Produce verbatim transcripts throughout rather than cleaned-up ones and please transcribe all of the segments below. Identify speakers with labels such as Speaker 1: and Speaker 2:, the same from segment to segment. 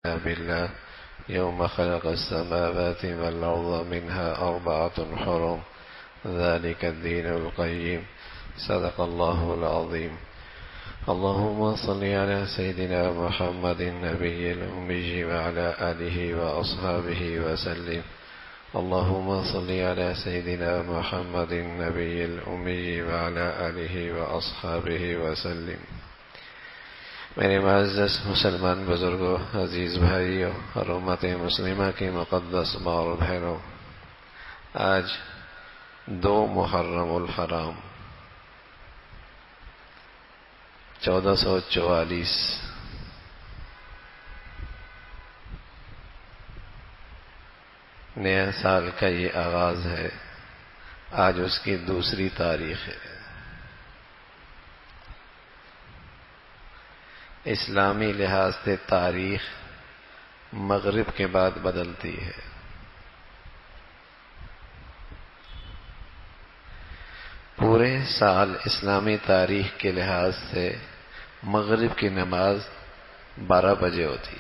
Speaker 1: بالله يوم خلق السماوات والأرض منها أربعة حرم ذلك الدين القيم صدق الله العظيم. اللهم صل على سيدنا محمد النبي الأمي وعلى آله وأصحابه وسلم. اللهم صل على سيدنا محمد النبي الأمي وعلى آله وأصحابه وسلم. میرے معزز مسلمان بزرگوں، عزیز بھائیوں اور امت مسلمہ کی مقدس ماں اور بہنوں، آج دو محرم الحرام چودہ سو چوالیس نیا سال کا یہ آغاز ہے. آج اس کی دوسری تاریخ ہے. اسلامی لحاظ سے تاریخ مغرب کے بعد بدلتی ہے. پورے سال اسلامی تاریخ کے لحاظ سے مغرب کی نماز بارہ بجے ہوتی.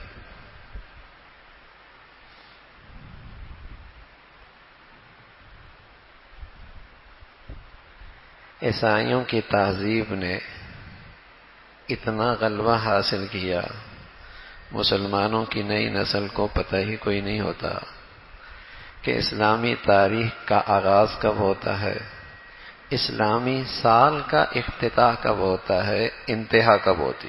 Speaker 1: عیسائیوں کی تہذیب نے اتنا غلبہ حاصل کیا، مسلمانوں کی نئی نسل کو پتہ ہی کوئی نہیں ہوتا کہ اسلامی تاریخ کا آغاز کب ہوتا ہے، اسلامی سال کا افتتاح کب ہوتا ہے، انتہا کب ہوتی.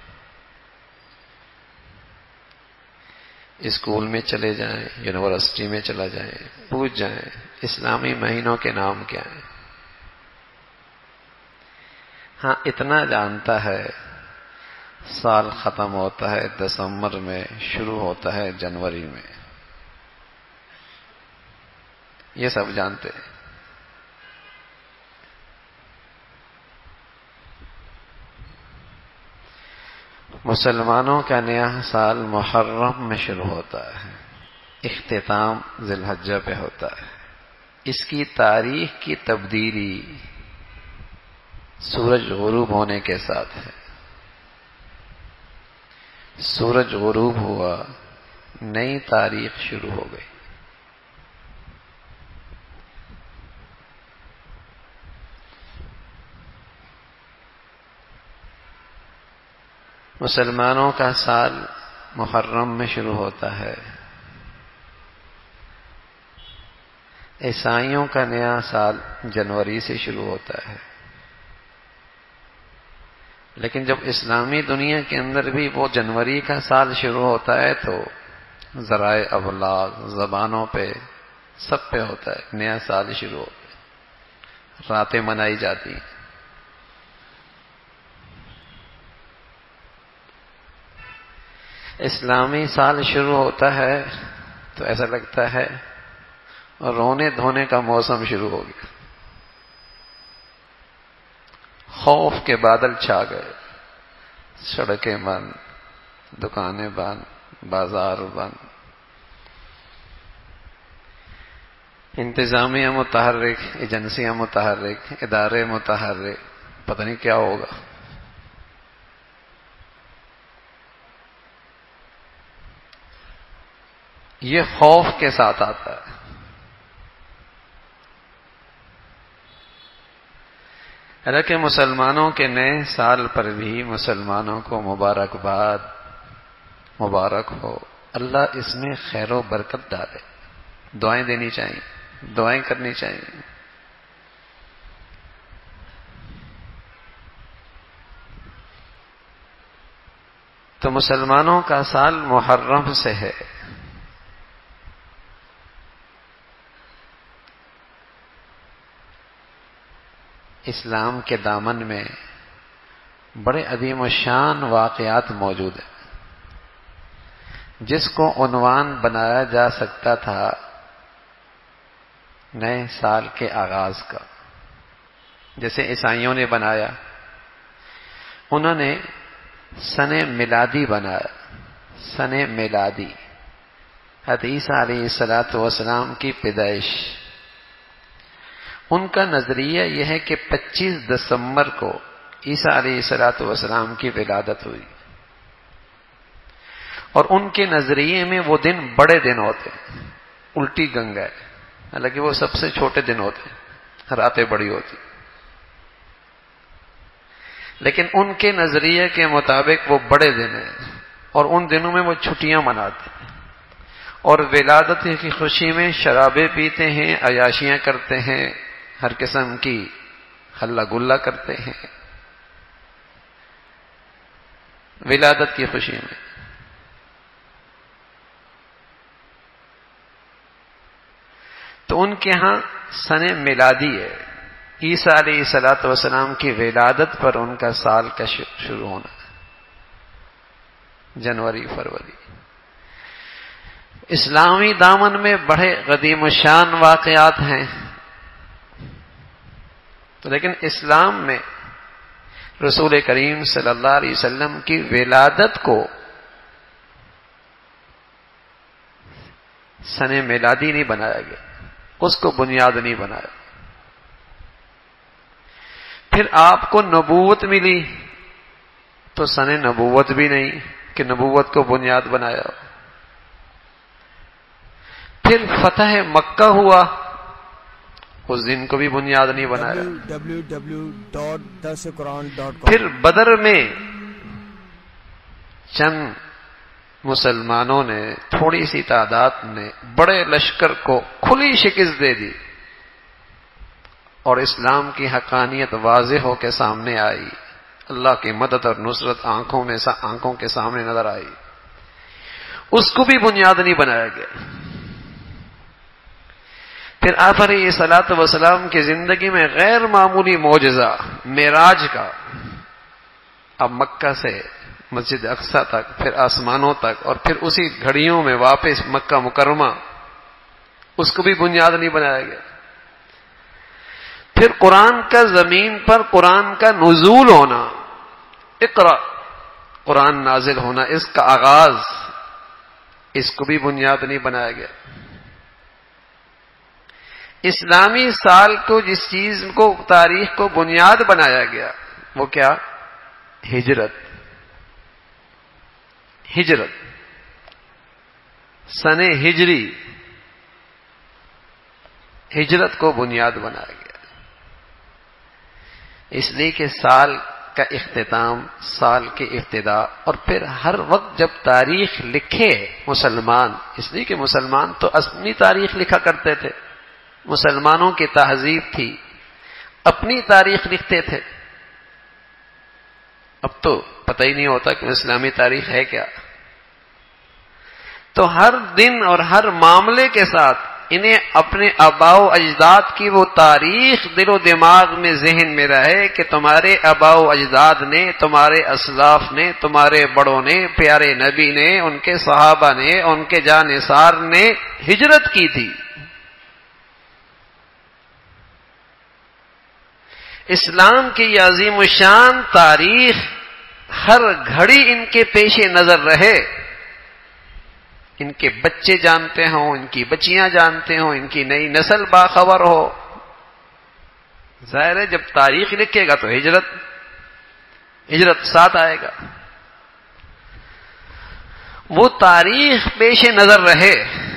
Speaker 1: اسکول میں چلے جائیں، یونیورسٹی میں چلا جائیں، پوچھ جائیں اسلامی مہینوں کے نام کیا ہیں. ہاں اتنا جانتا ہے سال ختم ہوتا ہے دسمبر میں، شروع ہوتا ہے جنوری میں. یہ سب جانتے ہیں. مسلمانوں کا نیا سال محرم میں شروع ہوتا ہے، اختتام ذی الحجہ پہ ہوتا ہے. اس کی تاریخ کی تبدیلی سورج غروب ہونے کے ساتھ ہے. سورج غروب ہوا، نئی تاریخ شروع ہو گئی. مسلمانوں کا سال محرم میں شروع ہوتا ہے. عیسائیوں کا نیا سال جنوری سے شروع ہوتا ہے. لیکن جب اسلامی دنیا کے اندر بھی وہ جنوری کا سال شروع ہوتا ہے تو ذرائع ابلاغ، زبانوں پہ، سب پہ ہوتا ہے نیا سال شروع ہوتا ہے. راتیں منائی جاتی ہیں. اسلامی سال شروع ہوتا ہے تو ایسا لگتا ہے رونے دھونے کا موسم شروع ہو گیا. خوف کے بادل چھا گئے. سڑکیں بند، دکانیں بند، بازار بند. انتظامیہ متحرک، ایجنسیاں متحرک، ادارے متحرک. پتہ نہیں کیا ہوگا. یہ خوف کے ساتھ آتا ہے. حالانکہ مسلمانوں کے نئے سال پر بھی مسلمانوں کو مبارکباد، مبارک ہو، اللہ اس میں خیر و برکت ڈالے. دعائیں دینی چاہیے، دعائیں کرنی چاہیے. تو مسلمانوں کا سال محرم سے ہے. اسلام کے دامن میں بڑے عظیم الشان واقعات موجود ہیں جس کو عنوان بنایا جا سکتا تھا نئے سال کے آغاز کا. جیسے عیسائیوں نے بنایا، انہوں نے سن میلادی بنایا. سن میلادی حضرت عیسیٰ علیہ الصلاۃ والسلام کی پیدائش. ان کا نظریہ یہ ہے کہ پچیس دسمبر کو عیسیٰ علیہ الصلاۃ والسلام کی ولادت ہوئی. اور ان کے نظریے میں وہ دن بڑے دن ہوتے ہیں، الٹی گنگا ہے، حالانکہ وہ سب سے چھوٹے دن ہوتے ہیں، راتیں بڑی ہوتی، لیکن ان کے نظریے کے مطابق وہ بڑے دن ہیں، اور ان دنوں میں وہ چھٹیاں مناتے ہیں، اور ولادت کی خوشی میں شرابیں پیتے ہیں، عیاشیاں کرتے ہیں، ہر قسم کی ہلا گلا کرتے ہیں ولادت کی خوشی میں۔ تو ان کے ہاں سن میلادی ہے، عیسیٰ علیہ الصلوۃ والسلام کی ولادت پر ان کا سال کا شروع ہونا، جنوری فروری۔ اسلامی دامن میں بڑے قدیم الشان واقعات ہیں، لیکن اسلام میں رسول کریم صلی اللہ علیہ وسلم کی ولادت کو سن میلادی نہیں بنایا گیا، اس کو بنیاد نہیں بنایا۔ پھر آپ کو نبوت ملی تو سن نبوت بھی نہیں کہ نبوت کو بنیاد بنایا۔ پھر فتح مکہ ہوا، اس دن کو بھی بنیاد نہیں بنایا۔
Speaker 2: ڈبلیو ڈبلیو ڈبلیو ڈاٹ درس قرآن ڈاٹ کام۔
Speaker 1: پھر بدر میں چند مسلمانوں نے، تھوڑی سی تعداد نے بڑے لشکر کو کھلی شکست دے دی، اور اسلام کی حقانیت واضح ہو کے سامنے آئی، اللہ کی مدد اور نصرت آنکھوں میں آنکھوں کے سامنے نظر آئی، اس کو بھی بنیاد نہیں بنایا گیا۔ پھر آپ علیہ الصلوۃ والسلام کی زندگی میں غیر معمولی معجزہ معراج کا، اب مکہ سے مسجد اقصی تک، پھر آسمانوں تک، اور پھر اسی گھڑیوں میں واپس مکہ مکرمہ، اس کو بھی بنیاد نہیں بنایا گیا۔ پھر قرآن کا زمین پر قرآن کا نزول ہونا، اقرا قرآن نازل ہونا، اس کا آغاز، اس کو بھی بنیاد نہیں بنایا گیا۔ اسلامی سال کو جس چیز کو، تاریخ کو بنیاد بنایا گیا، وہ کیا؟ ہجرت۔ ہجرت سن ہجری، ہجرت کو بنیاد بنایا گیا، اس لیے کہ سال کا اختتام، سال کی ابتدا، اور پھر ہر وقت جب تاریخ لکھے مسلمان، اس لیے کہ مسلمان تو اپنی تاریخ لکھا کرتے تھے، مسلمانوں کی تہذیب تھی، اپنی تاریخ لکھتے تھے۔ اب تو پتہ ہی نہیں ہوتا کہ اسلامی تاریخ ہے کیا۔ تو ہر دن اور ہر معاملے کے ساتھ انہیں اپنے آباء و اجداد کی وہ تاریخ دل و دماغ میں، ذہن میں رہے کہ تمہارے آباء و اجداد نے، تمہارے اسلاف نے، تمہارے بڑوں نے، پیارے نبی نے، ان کے صحابہ نے، ان کے جانثار نے ہجرت کی تھی۔ اسلام کی یہ عظیم الشان تاریخ ہر گھڑی ان کے پیش نظر رہے، ان کے بچے جانتے ہوں، ان کی بچیاں جانتے ہوں، ان کی نئی نسل باخبر ہو۔ ظاہر ہے جب تاریخ لکھے گا تو ہجرت ہجرت ساتھ آئے گا، وہ تاریخ پیش نظر رہے،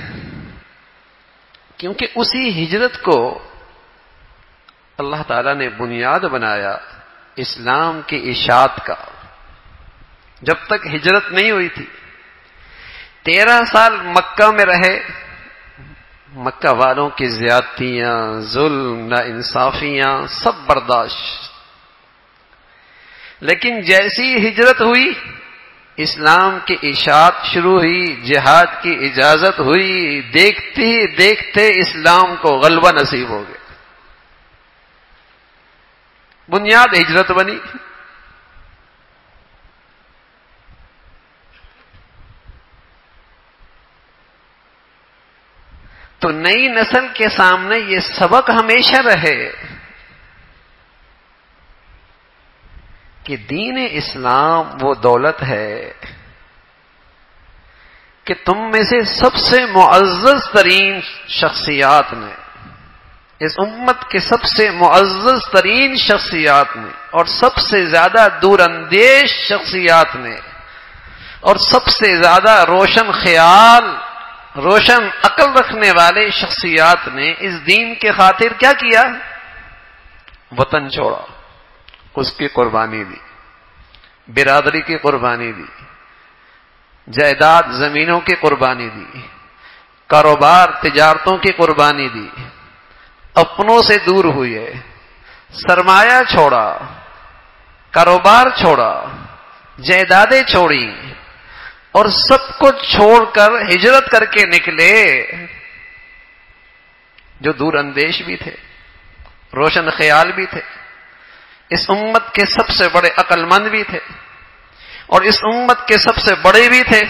Speaker 1: کیونکہ اسی ہجرت کو اللہ تعالیٰ نے بنیاد بنایا اسلام کی اشاعت کا۔ جب تک ہجرت نہیں ہوئی تھی، تیرہ سال مکہ میں رہے، مکہ والوں کی زیادتیاں، ظلم، ناانصافیاں سب برداشت، لیکن جیسی ہجرت ہوئی، اسلام کی اشاعت شروع ہوئی، جہاد کی اجازت ہوئی، دیکھتے ہی دیکھتے اسلام کو غلبہ نصیب ہو گیا، بنیاد ہجرت بنی۔ تو نئی نسل کے سامنے یہ سبق ہمیشہ رہے کہ دین اسلام وہ دولت ہے کہ تم میں سے سب سے معزز ترین شخصیات نے، اس امت کے سب سے معزز ترین شخصیات نے اور سب سے زیادہ دور اندیش شخصیات نے اور سب سے زیادہ روشن خیال، روشن عقل رکھنے والے شخصیات نے اس دین کے خاطر کیا کیا؟ وطن چھوڑا، اس کی قربانی دی، برادری کی قربانی دی، جائیداد زمینوں کی قربانی دی، کاروبار تجارتوں کی قربانی دی، اپنوں سے دور ہوئے، سرمایہ چھوڑا، کاروبار چھوڑا، جائیدادیں چھوڑی، اور سب کچھ چھوڑ کر ہجرت کر کے نکلے، جو دور اندیش بھی تھے، روشن خیال بھی تھے، اس امت کے سب سے بڑے عقل مند بھی تھے، اور اس امت کے سب سے بڑے بھی تھے۔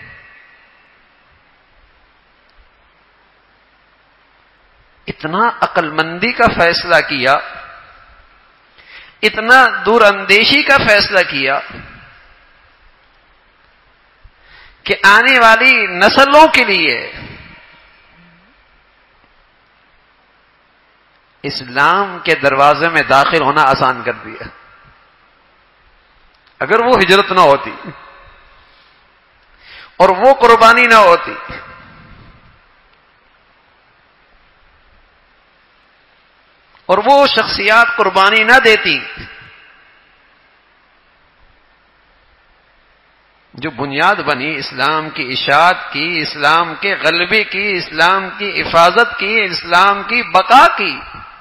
Speaker 1: اتنا عقل مندی کا فیصلہ کیا، اتنا دور اندیشی کا فیصلہ کیا کہ آنے والی نسلوں کے لیے اسلام کے دروازے میں داخل ہونا آسان کر دیا۔ اگر وہ ہجرت نہ ہوتی اور وہ قربانی نہ ہوتی، اور وہ شخصیات قربانی نہ دیتی جو بنیاد بنی اسلام کی اشاعت کی، اسلام کے غلبے کی، اسلام کی حفاظت کی، اسلام کی بقا کی،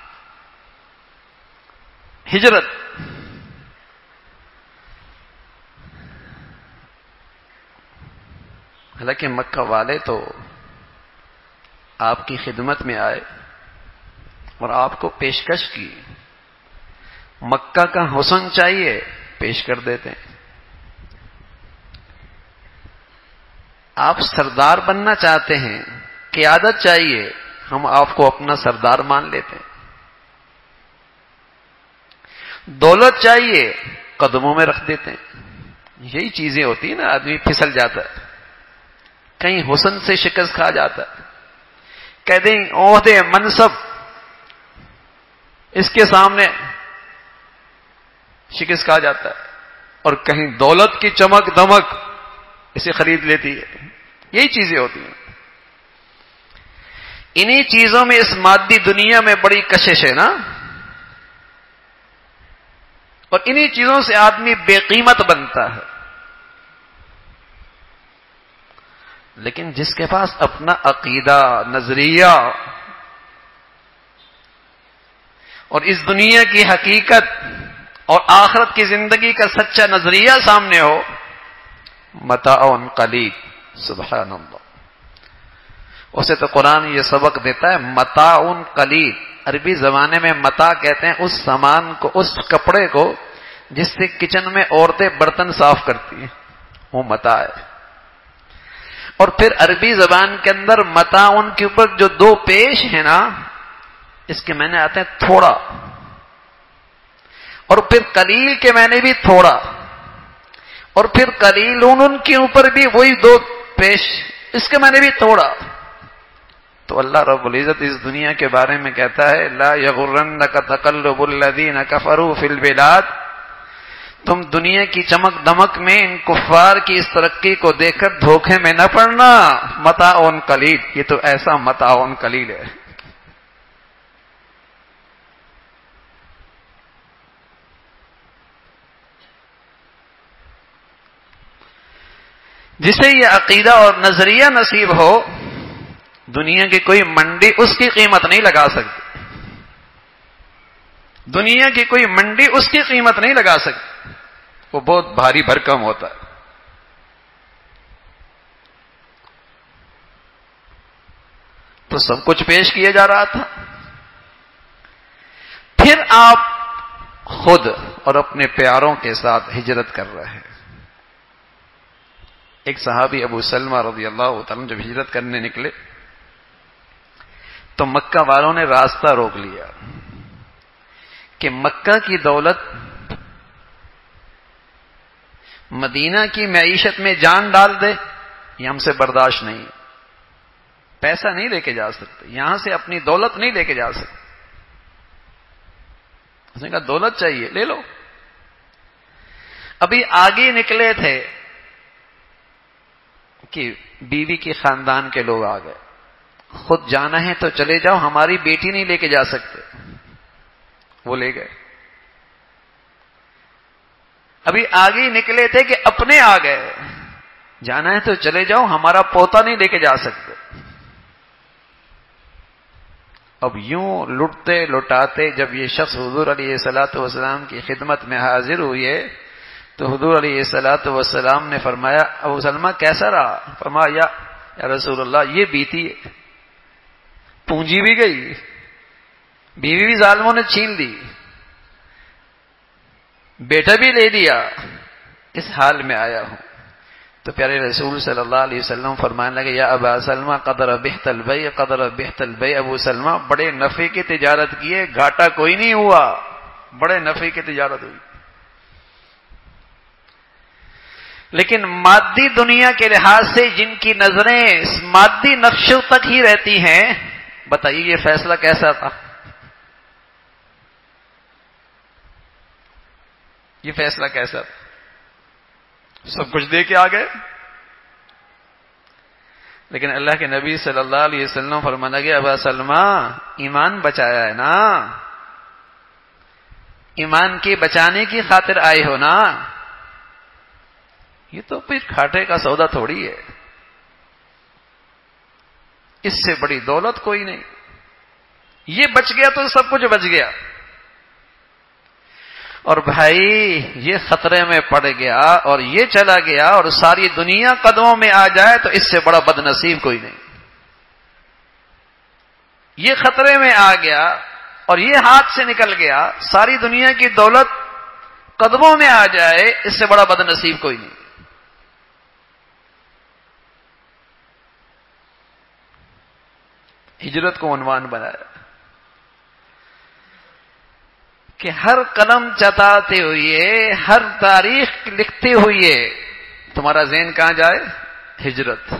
Speaker 1: ہجرت۔ حالانکہ مکہ والے تو آپ کی خدمت میں آئے اور آپ کو پیشکش کی، مکہ کا حسن چاہیے پیش کر دیتے ہیں، آپ سردار بننا چاہتے ہیں، قیادت چاہیے، ہم آپ کو اپنا سردار مان لیتے ہیں، دولت چاہیے قدموں میں رکھ دیتے ہیں۔ یہی چیزیں ہوتی ہیں نا، آدمی پھسل جاتا ہے، کہیں حسن سے شکست کھا جاتا ہے، کہہ دیں عہدے منصب اس کے سامنے شکست کھا جاتا ہے، اور کہیں دولت کی چمک دمک اسے خرید لیتی ہے۔ یہی چیزیں ہوتی ہیں، انہی چیزوں میں اس مادی دنیا میں بڑی کشش ہے نا، اور انہی چیزوں سے آدمی بے قیمت بنتا ہے۔ لیکن جس کے پاس اپنا عقیدہ، نظریہ اور اس دنیا کی حقیقت اور آخرت کی زندگی کا سچا نظریہ سامنے ہو، متاع قلیل، سبحان اللہ، اسے تو قرآن یہ سبق دیتا ہے، متاع قلیل۔ عربی زمانے میں متاع کہتے ہیں اس سامان کو، اس کپڑے کو جس سے کچن میں عورتیں برتن صاف کرتی ہیں، وہ متاع ہے۔ اور پھر عربی زبان کے اندر متاع کے اوپر جو دو پیش ہیں نا، اس کے معنی آتے ہیں تھوڑا، اور پھر قلیل کے معنی بھی تھوڑا، اور پھر قلیل ان کے اوپر بھی وہی دو پیش، اس کے معنی بھی تھوڑا۔ تو اللہ رب العزت اس دنیا کے بارے میں کہتا ہے، لا یغرنک تقلب الذین کفروا فی البلاد، تم دنیا کی چمک دمک میں ان کفار کی اس ترقی کو دیکھ کر دھوکے میں نہ پڑنا، متاع قلیل، یہ تو ایسا متاع قلیل ہے۔ جسے یہ عقیدہ اور نظریہ نصیب ہو، دنیا کی کوئی منڈی اس کی قیمت نہیں لگا سکتی، دنیا کی کوئی منڈی اس کی قیمت نہیں لگا سکتی، وہ بہت بھاری بھرکم ہوتا ہے۔ تو سب کچھ پیش کیا جا رہا تھا، پھر آپ خود اور اپنے پیاروں کے ساتھ ہجرت کر رہے ہیں۔ ایک صحابی ابو سلمہ رضی اللہ تعالیٰ جب ہجرت کرنے نکلے تو مکہ والوں نے راستہ روک لیا کہ مکہ کی دولت مدینہ کی معیشت میں جان ڈال دے، یہ ہم سے برداشت نہیں، پیسہ نہیں لے کے جا سکتے، یہاں سے اپنی دولت نہیں لے کے جا سکتے۔ اس نے کہا دولت چاہیے، لے لو۔ ابھی آگے نکلے تھے کہ بیوی کے خاندان کے لوگ آ گئے، خود جانا ہے تو چلے جاؤ، ہماری بیٹی نہیں لے کے جا سکتے. وہ لے گئے. ابھی آگے ہی نکلے تھے کہ اپنے آ گئے، جانا ہے تو چلے جاؤ، ہمارا پوتا نہیں لے کے جا سکتے. اب یوں لٹتے لٹاتے جب یہ شخص حضور علیہ الصلوۃ والسلام کی خدمت میں حاضر ہوئے تو حضور علیہ الصلوۃ والسلام نے فرمایا ابو سلمہ کیسا رہا؟ فرمایا یا, یا رسول اللہ یہ بیتی ہے، پونجی بھی گئی، بیوی بھی ظالموں نے چھین لی، بیٹا بھی لے لیا، اس حال میں آیا ہوں. تو پیارے رسول صلی اللہ علیہ وسلم فرمانے لگے یا ابا سلمہ قد ربحت البیع قد ربحت البیع، ابو سلمہ بڑے نفع کی تجارت کیے، گھاٹا کوئی نہیں ہوا، بڑے نفع کی تجارت ہوئی. لیکن مادی دنیا کے لحاظ سے جن کی نظریں مادی نقشوں تک ہی رہتی ہیں، بتائیے یہ فیصلہ کیسا تھا؟ یہ فیصلہ کیسا تھا؟ سب کچھ دے کے آ گئے. لیکن اللہ کے نبی صلی اللہ علیہ وسلم فرمانے لگے ابا سلمہ ایمان بچایا ہے نا، ایمان کے بچانے کی خاطر آئے ہو نا، یہ تو پھر کھاٹے کا سودا تھوڑی ہے، اس سے بڑی دولت کوئی نہیں. یہ بچ گیا تو سب کچھ بچ گیا. اور بھائی یہ خطرے میں پڑ گیا اور یہ چلا گیا اور ساری دنیا قدموں میں آ جائے تو اس سے بڑا بد نصیب کوئی نہیں. یہ خطرے میں آ گیا اور یہ ہاتھ سے نکل گیا، ساری دنیا کی دولت قدموں میں آ جائے، اس سے بڑا بد نصیب کوئی نہیں. ہجرت کو عنوان بنایا کہ ہر قلم چتاتے ہوئے، ہر تاریخ لکھتے ہوئے تمہارا ذہن کہاں جائے؟ ہجرت.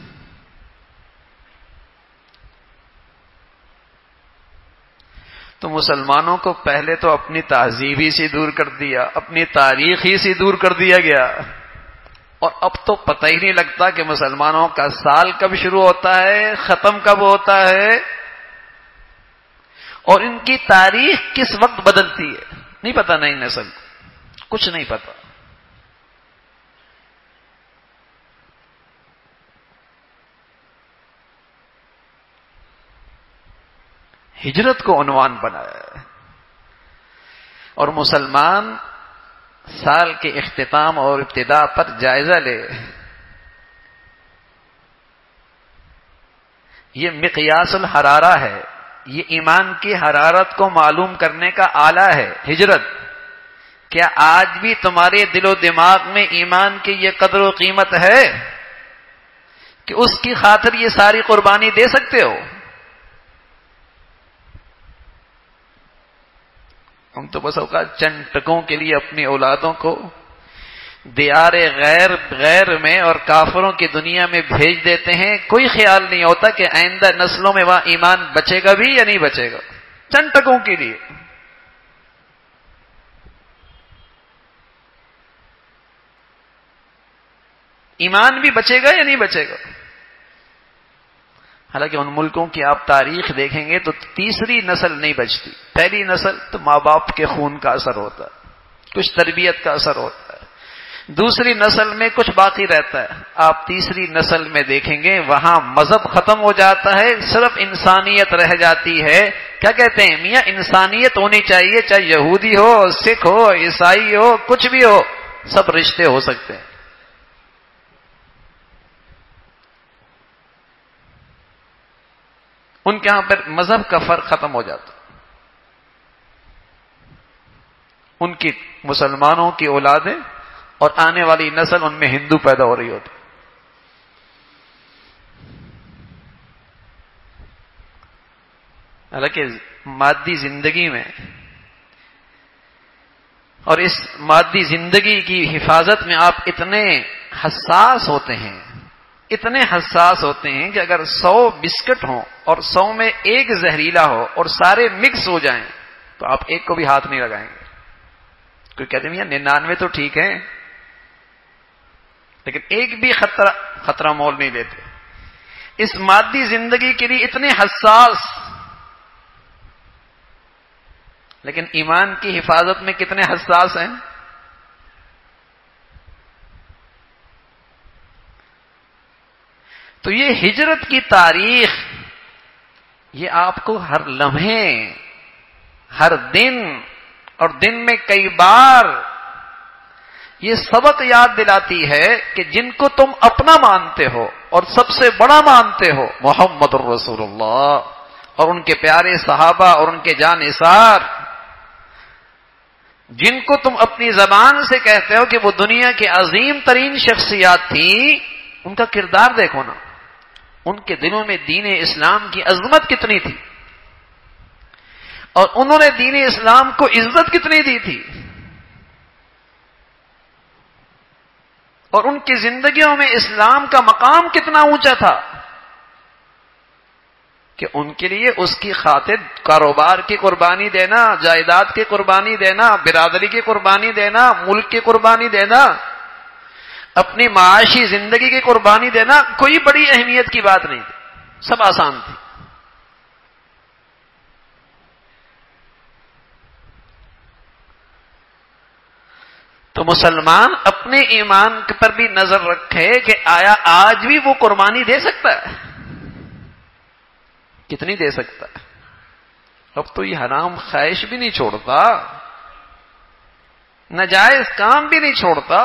Speaker 1: تو مسلمانوں کو پہلے تو اپنی تہذیب ہی سے دور کر دیا، اپنی تاریخ ہی سے دور کر دیا گیا، اور اب تو پتہ ہی نہیں لگتا کہ مسلمانوں کا سال کب شروع ہوتا ہے، ختم کب ہوتا ہے، اور ان کی تاریخ کس وقت بدلتی ہے نہیں پتا. نئی نسل کچھ نہیں پتا. ہجرت کو عنوان بنایا ہے. اور مسلمان سال کے اختتام اور ابتدا پر جائزہ لے. یہ مقیاس الحرارہ ہے، یہ ایمان کی حرارت کو معلوم کرنے کا آلہ ہے. ہجرت کیا آج بھی تمہارے دل و دماغ میں ایمان کی یہ قدر و قیمت ہے کہ اس کی خاطر یہ ساری قربانی دے سکتے ہو؟ ہم تو بس اوقات چند ٹکوں کے لیے اپنی اولادوں کو دیار غیر غیر میں اور کافروں کی دنیا میں بھیج دیتے ہیں، کوئی خیال نہیں ہوتا کہ آئندہ نسلوں میں وہاں ایمان بچے گا بھی یا نہیں بچے گا. چند ٹکوں کے لیے ایمان بھی بچے گا یا نہیں بچے گا؟ حالانکہ ان ملکوں کی آپ تاریخ دیکھیں گے تو تیسری نسل نہیں بچتی. پہلی نسل تو ماں باپ کے خون کا اثر ہوتا ہے، کچھ تربیت کا اثر ہوتا ہے، دوسری نسل میں کچھ باقی رہتا ہے. آپ تیسری نسل میں دیکھیں گے وہاں مذہب ختم ہو جاتا ہے، صرف انسانیت رہ جاتی ہے. کیا کہتے ہیں میاں؟ انسانیت ہونی چاہیے، چاہے یہودی ہو، سکھ ہو، عیسائی ہو، کچھ بھی ہو، سب رشتے ہو سکتے ہیں. ان کے ہاں پر مذہب کا فرق ختم ہو جاتا. ان کی مسلمانوں کی اولادیں اور آنے والی نسل ان میں ہندو پیدا ہو رہی ہوتی. حالانکہ مادی زندگی میں اور اس مادی زندگی کی حفاظت میں آپ اتنے حساس ہوتے ہیں، اتنے حساس ہوتے ہیں کہ اگر سو بسکٹ ہوں اور سو میں ایک زہریلا ہو اور سارے مکس ہو جائیں تو آپ ایک کو بھی ہاتھ نہیں لگائیں گے. کوئی کہتے ہیں ننانوے تو ٹھیک ہے، لیکن ایک بھی خطرہ خطرہ مول نہیں لیتے. اس مادی زندگی کے لیے اتنے حساس، لیکن ایمان کی حفاظت میں کتنے حساس ہیں. تو یہ ہجرت کی تاریخ، یہ آپ کو ہر لمحے، ہر دن اور دن میں کئی بار یہ سبق یاد دلاتی ہے کہ جن کو تم اپنا مانتے ہو اور سب سے بڑا مانتے ہو محمد الرسول اللہ اور ان کے پیارے صحابہ اور ان کے جانثار، جن کو تم اپنی زبان سے کہتے ہو کہ وہ دنیا کی عظیم ترین شخصیات تھیں، ان کا کردار دیکھو نا. ان کے دلوں میں دین اسلام کی عظمت کتنی تھی اور انہوں نے دین اسلام کو عزت کتنی دی تھی، اور ان کی زندگیوں میں اسلام کا مقام کتنا اونچا تھا کہ ان کے لیے اس کی خاطر کاروبار کی قربانی دینا، جائیداد کی قربانی دینا، برادری کی قربانی دینا، ملک کی قربانی دینا، اپنی معاشی زندگی کی قربانی دینا کوئی بڑی اہمیت کی بات نہیں تھی، سب آسان تھی. تو مسلمان اپنے ایمان پر بھی نظر رکھے کہ آیا آج بھی وہ قربانی دے سکتا ہے؟ کتنی دے سکتا ہے؟ اب تو یہ حرام خواہش بھی نہیں چھوڑتا، ناجائز کام بھی نہیں چھوڑتا،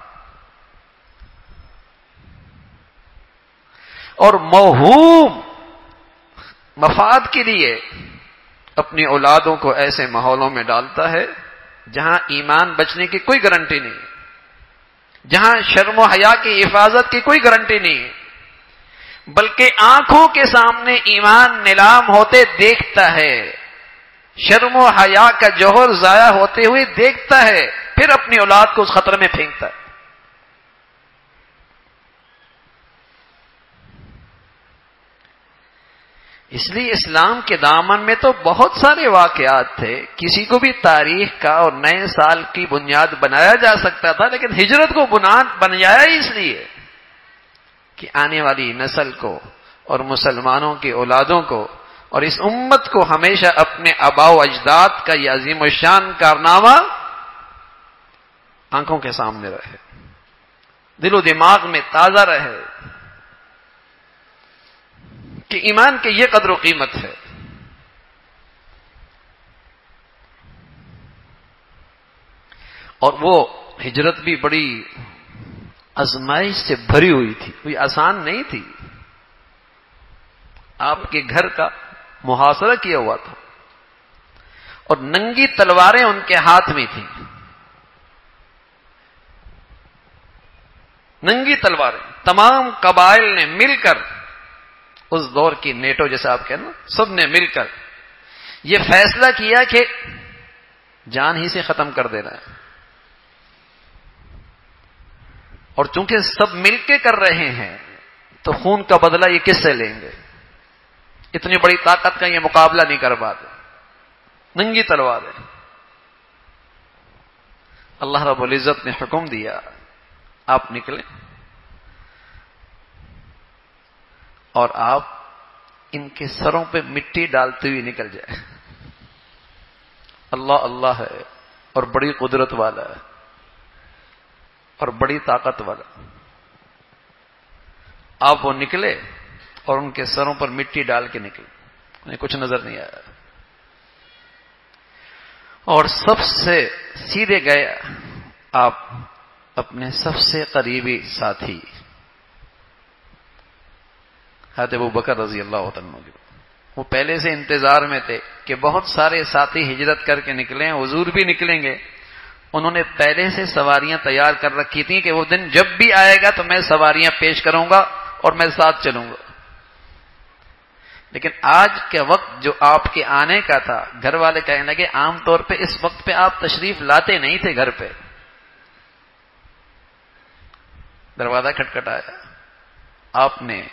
Speaker 1: اور موہوم مفاد کے لیے اپنی اولادوں کو ایسے ماحولوں میں ڈالتا ہے جہاں ایمان بچنے کی کوئی گارنٹی نہیں، جہاں شرم و حیا کی حفاظت کی کوئی گارنٹی نہیں، بلکہ آنکھوں کے سامنے ایمان نیلام ہوتے دیکھتا ہے، شرم و حیا کا جوہر ضائع ہوتے ہوئے دیکھتا ہے، پھر اپنی اولاد کو اس خطرے میں پھینکتا ہے. اس لیے اسلام کے دامن میں تو بہت سارے واقعات تھے، کسی کو بھی تاریخ کا اور نئے سال کی بنیاد بنایا جا سکتا تھا، لیکن ہجرت کو بنیاد بنایا ہی اس لیے کہ آنے والی نسل کو اور مسلمانوں کی اولادوں کو اور اس امت کو ہمیشہ اپنے آباء و اجداد کا یہ عظیم الشان کارنامہ آنکھوں کے سامنے رہے، دل و دماغ میں تازہ رہے کہ ایمان کی یہ قدر و قیمت ہے. اور وہ ہجرت بھی بڑی آزمائش سے بھری ہوئی تھی، کوئی آسان نہیں تھی. آپ کے گھر کا محاصرہ کیا ہوا تھا اور ننگی تلواریں ان کے ہاتھ میں تھیں، ننگی تلواریں. تمام قبائل نے مل کر، اس دور کی نیٹو جیسے آپ کہنا، سب نے مل کر یہ فیصلہ کیا کہ جان ہی سے ختم کر دینا ہے. اور چونکہ سب مل کے کر رہے ہیں تو خون کا بدلہ یہ کس سے لیں گے؟ اتنی بڑی طاقت کا یہ مقابلہ نہیں کر پاتے، ننگی تلوار ہے. اللہ رب العزت نے حکم دیا آپ نکلیں اور آپ ان کے سروں پہ مٹی ڈالتے ہوئے نکل جائے. اللہ اللہ ہے اور بڑی قدرت والا ہے اور بڑی طاقت والا. آپ وہ نکلے اور ان کے سروں پر مٹی ڈال کے نکلے، انہیں کچھ نظر نہیں آیا، اور سب سے سیدھے گئے آپ اپنے سب سے قریبی ساتھی حضرت ابو بکر رضی اللہ عنہ. وہ پہلے سے انتظار میں تھے کہ بہت سارے ساتھی ہجرت کر کے نکلے ہیں، حضور بھی نکلیں گے. انہوں نے پہلے سے سواریاں تیار کر رکھی تھیں کہ وہ دن جب بھی آئے گا تو میں سواریاں پیش کروں گا اور میں ساتھ چلوں گا. لیکن آج کے وقت جو آپ کے آنے کا تھا، گھر والے کہنے لگے عام طور پہ اس وقت پہ آپ تشریف لاتے نہیں تھے گھر پہ. دروازہ کھٹکھٹایا، آپ نے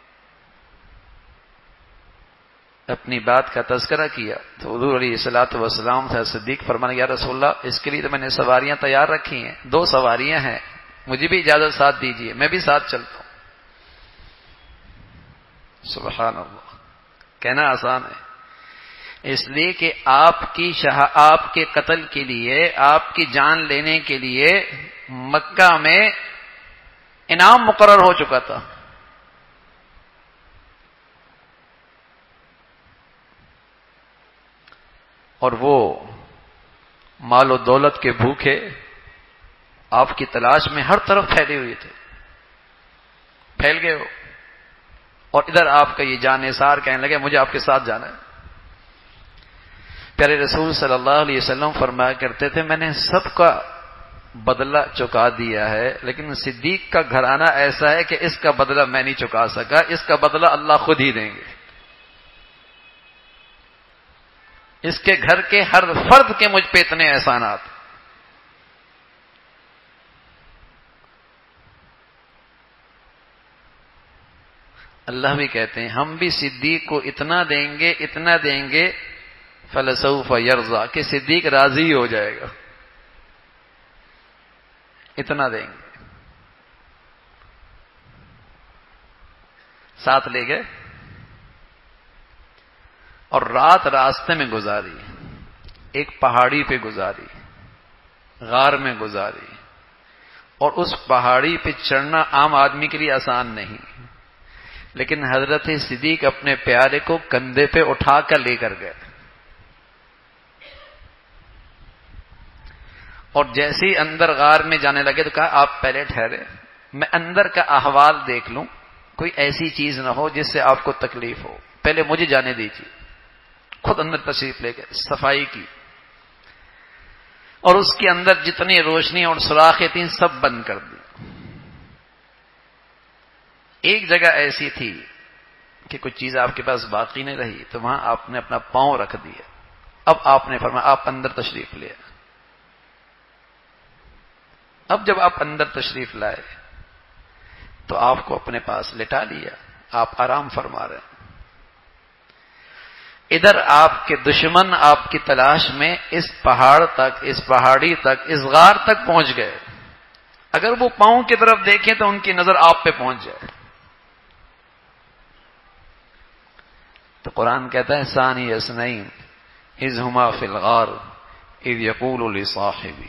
Speaker 1: اپنی بات کا تذکرہ کیا تو حضور علیہ الصلوۃ والسلام سے صدیق فرمانے یا رسول اللہ، اس کے لیے تو میں نے سواریاں تیار رکھی ہیں، دو سواریاں ہیں، مجھے بھی اجازت ساتھ دیجیے، میں بھی ساتھ چلتا ہوں۔ سبحان اللہ، کہنا آسان ہے، اس لیے کہ آپ کی شاہ آپ کے قتل کے لیے، آپ کی جان لینے کے لیے مکہ میں انعام مقرر ہو چکا تھا۔ اور وہ مال و دولت کے بھوکے آپ کی تلاش میں ہر طرف پھیلے ہوئے تھے، پھیل گئے ہو، اور ادھر آپ کا یہ جانثار کہنے لگے مجھے آپ کے ساتھ جانا ہے۔ پیارے رسول صلی اللہ علیہ وسلم فرمایا کرتے تھے میں نے سب کا بدلہ چکا دیا ہے، لیکن صدیق کا گھرانہ ایسا ہے کہ اس کا بدلہ میں نہیں چکا سکا، اس کا بدلہ اللہ خود ہی دیں گے۔ اس کے گھر کے ہر فرد کے مجھ پہ اتنے احسانات۔ اللہ بھی کہتے ہیں ہم بھی صدیق کو اتنا دیں گے اتنا دیں گے فلسوف یرضا، کہ صدیق راضی ہو جائے گا، اتنا دیں گے۔ ساتھ لے گئے اور رات راستے میں گزاری، ایک پہاڑی پہ گزاری، غار میں گزاری، اور اس پہاڑی پہ چڑھنا عام آدمی کے لیے آسان نہیں، لیکن حضرت صدیق اپنے پیارے کو کندھے پہ اٹھا کر لے کر گئے، اور جیسے ہی اندر غار میں جانے لگے تو کہا آپ پہلے ٹھہرے، میں اندر کا احوال دیکھ لوں، کوئی ایسی چیز نہ ہو جس سے آپ کو تکلیف ہو، پہلے مجھے جانے دیجیے۔ خود اندر تشریف لے گئے، صفائی کی، اور اس کے اندر جتنی روشنی اور سوراخیں تھیں سب بند کر دی۔ ایک جگہ ایسی تھی کہ کچھ چیز آپ کے پاس باقی نہیں رہی، تو وہاں آپ نے اپنا پاؤں رکھ دیا۔ اب آپ نے فرمایا آپ اندر تشریف لے۔ اب جب آپ اندر تشریف لائے تو آپ کو اپنے پاس لٹا لیا، آپ آرام فرما رہے ہیں۔ ادھر آپ کے دشمن آپ کی تلاش میں اس پہاڑ تک، اس پہاڑی تک، اس غار تک پہنچ گئے، اگر وہ پاؤں کی طرف دیکھیں تو ان کی نظر آپ پہ پہنچ جائے۔ تو قرآن کہتا ہے ثانی اثنین اذ ہما فی الغار اذ یقول لصاحبہ۔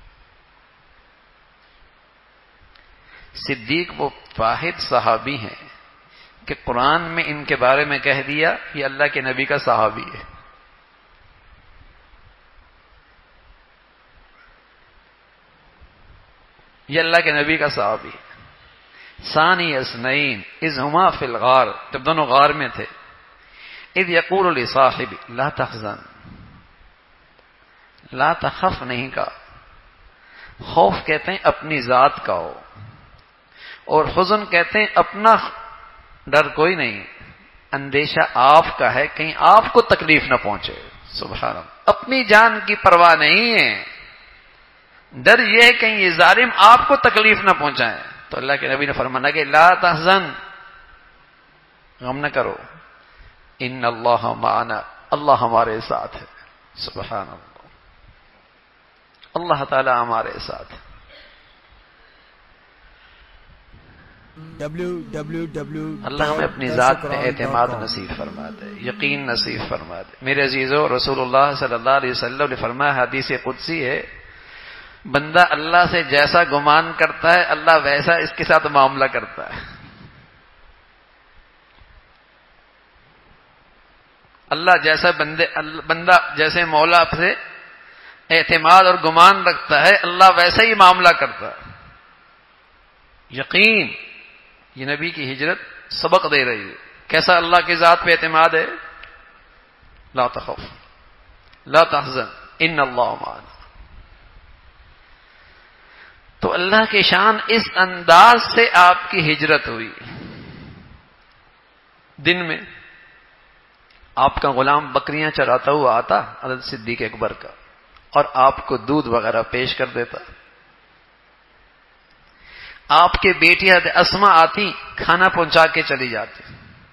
Speaker 1: صدیق وہ واحد صحابی ہیں کہ قرآن میں ان کے بارے میں کہہ دیا یہ اللہ کے نبی کا صحابی ہے۔ یہ اللہ کے نبی کا صحابی ہے۔ ثانی اثنین اذ ہما فی الغار، جب دونوں غار میں تھے، اذ یقول لصاحبہ لا تحزن، لا تخف نہیں کہا، خوف کہتے ہیں اپنی ذات کا ہو، اور حزن کہتے ہیں اپنا ڈر کوئی نہیں، اندیشہ آپ کا ہے کہیں آپ کو تکلیف نہ پہنچے۔ سبحان اللہ، اپنی جان کی پرواہ نہیں ہے، ڈر یہ ہے کہیں یہ ظالم آپ کو تکلیف نہ پہنچائے۔ تو اللہ کے نبی نے فرمایا کہ لا تحزن، غم نہ کرو، ان اللہ معنا، اللہ ہمارے ساتھ ہے۔ سبحان اللہ، اللہ تعالی ہمارے ساتھ ہے۔ اللہ ہمیں اپنی ذات میں اعتماد نصیب فرما دے، یقین نصیب فرما دے۔ میرے عزیزو، رسول اللہ صلی اللہ علیہ وسلم نے فرمایا، حدیث قدسی ہے، بندہ اللہ سے جیسا گمان کرتا ہے اللہ ویسا اس کے ساتھ معاملہ کرتا ہے۔ اللہ جیسا بندے بندہ جیسے مولا سے اعتماد اور گمان رکھتا ہے اللہ ویسا ہی معاملہ کرتا ہے۔ یقین، یہ نبی کی ہجرت سبق دے رہی ہے، کیسا اللہ کی ذات پہ اعتماد ہے۔ لا تخف لا تحزن ان اللہ معنا۔ تو اللہ کی شان اس انداز سے آپ کی ہجرت ہوئی۔ دن میں آپ کا غلام بکریاں چراتا ہوا آتا حضرت صدیق اکبر کا، اور آپ کو دودھ وغیرہ پیش کر دیتا۔ آپ کے بیٹی حضرت اسما آتی کھانا پہنچا کے چلی جاتی۔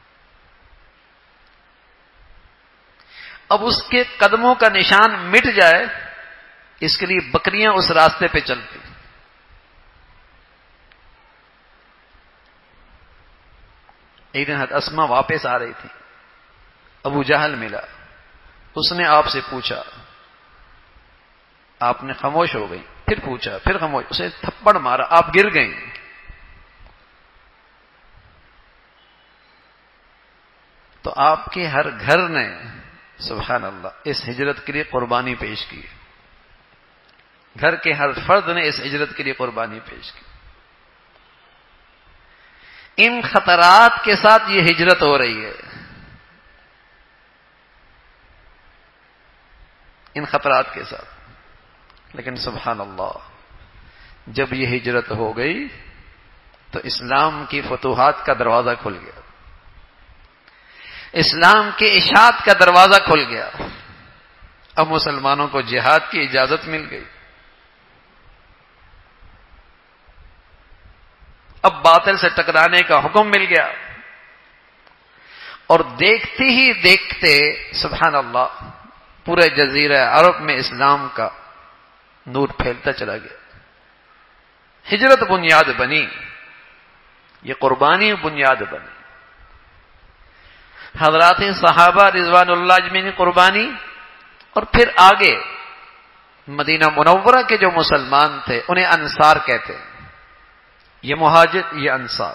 Speaker 1: اب اس کے قدموں کا نشان مٹ جائے اس کے لیے بکریاں اس راستے پہ چلتی۔ ایک دن حضرت اسما واپس آ رہی تھی، ابو جہل ملا، اس نے آپ سے پوچھا، آپ نے خاموش ہو گئی، پھر پوچھا، پھر خاموش، اسے تھپڑ مارا، آپ گر گئیں۔ تو آپ کے ہر گھر نے سبحان اللہ اس ہجرت کے لیے قربانی پیش کی، گھر کے ہر فرد نے اس ہجرت کے لیے قربانی پیش کی۔ ان خطرات کے ساتھ یہ ہجرت ہو رہی ہے، ان خطرات کے ساتھ، لیکن سبحان اللہ جب یہ ہجرت ہو گئی تو اسلام کی فتوحات کا دروازہ کھل گیا، اسلام کے اشاعت کا دروازہ کھل گیا، اب مسلمانوں کو جہاد کی اجازت مل گئی، اب باطل سے ٹکرانے کا حکم مل گیا، اور دیکھتے ہی دیکھتے سبحان اللہ پورے جزیرہ عرب میں اسلام کا نور پھیلتا چلا گیا۔ ہجرت بنیاد بنی، یہ قربانی بنیاد بنی، حضرات صحابہ رضوان اللہ اجمعین قربانی، اور پھر آگے مدینہ منورہ کے جو مسلمان تھے انہیں انصار کہتے ہیں، یہ مہاجر یہ انصار۔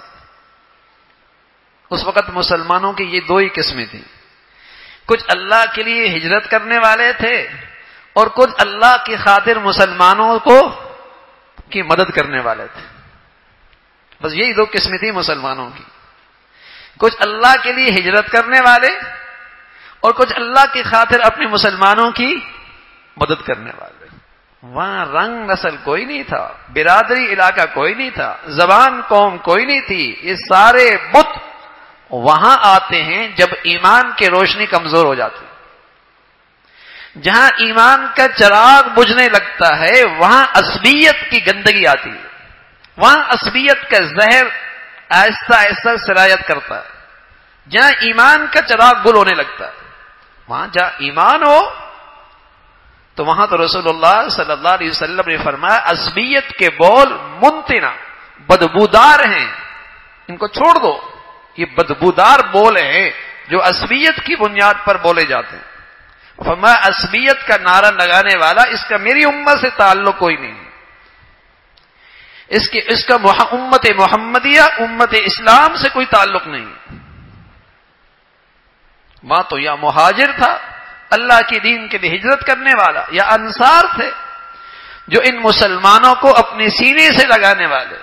Speaker 1: اس وقت مسلمانوں کی یہ دو ہی قسمیں تھیں، کچھ اللہ کے لیے ہجرت کرنے والے تھے اور کچھ اللہ کی خاطر مسلمانوں کو کی مدد کرنے والے تھے، بس یہی دو قسمیں تھیں مسلمانوں کی، کچھ اللہ کے لیے ہجرت کرنے والے اور کچھ اللہ کی خاطر اپنے مسلمانوں کی مدد کرنے والے۔ وہاں رنگ نسل کوئی نہیں تھا، برادری علاقہ کوئی نہیں تھا، زبان قوم کوئی نہیں تھی، یہ سارے بت وہاں آتے ہیں جب ایمان کی روشنی کمزور ہو جاتی، جہاں ایمان کا چراغ بجھنے لگتا ہے وہاں عصبیت کی گندگی آتی ہے، وہاں عصبیت کا زہر آہستہ آہستہ سرایت کرتا ہے، جہاں ایمان کا چراغ گل ہونے لگتا ہے، وہاں جہاں ایمان ہو تو وہاں تو رسول اللہ صلی اللہ علیہ وسلم نے فرمایا عصبیت کے بول منتنا بدبودار ہیں، ان کو چھوڑ دو، یہ بدبودار بول ہیں جو عصبیت کی بنیاد پر بولے جاتے ہیں۔ فرمایا عصبیت کا نعرہ لگانے والا اس کا میری امت سے تعلق کوئی نہیں، اس کے اس کا امت محمدیہ امت اسلام سے کوئی تعلق نہیں۔ وہاں تو یا مہاجر تھا اللہ کی دین کے لیے ہجرت کرنے والا، یا انصار تھے جو ان مسلمانوں کو اپنے سینے سے لگانے والے۔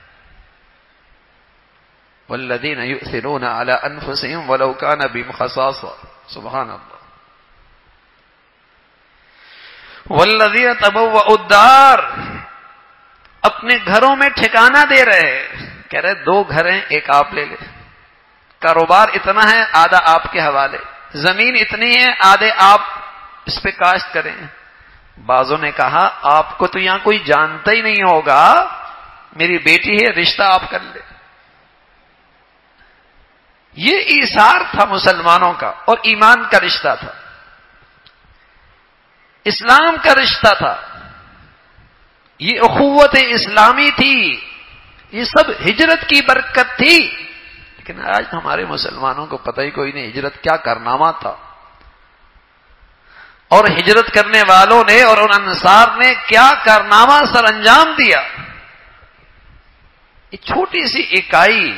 Speaker 1: والذین یؤثرون علی انفسہم ولو کان بہم خصاصہ، سبحان اللہ۔ والذین تبوؤا الدار، اپنے گھروں میں ٹھکانہ دے رہے، کہہ رہے دو گھر ہیں ایک آپ لے لے، کاروبار اتنا ہے آدھا آپ کے حوالے، زمین اتنی ہے آدھے آپ اس پہ کاشت کریں۔ بعضوں نے کہا آپ کو تو یہاں کوئی جانتا ہی نہیں ہوگا، میری بیٹی ہے رشتہ آپ کر لے۔ یہ ایثار تھا مسلمانوں کا، اور ایمان کا رشتہ تھا، اسلام کا رشتہ تھا، یہ اخوت اسلامی تھی، یہ سب ہجرت کی برکت تھی۔ لیکن آج ہمارے مسلمانوں کو پتہ ہی کوئی نہیں ہجرت کیا کارنامہ تھا، اور ہجرت کرنے والوں نے اور ان انصار نے کیا کارنامہ سر انجام دیا۔ یہ چھوٹی سی اکائی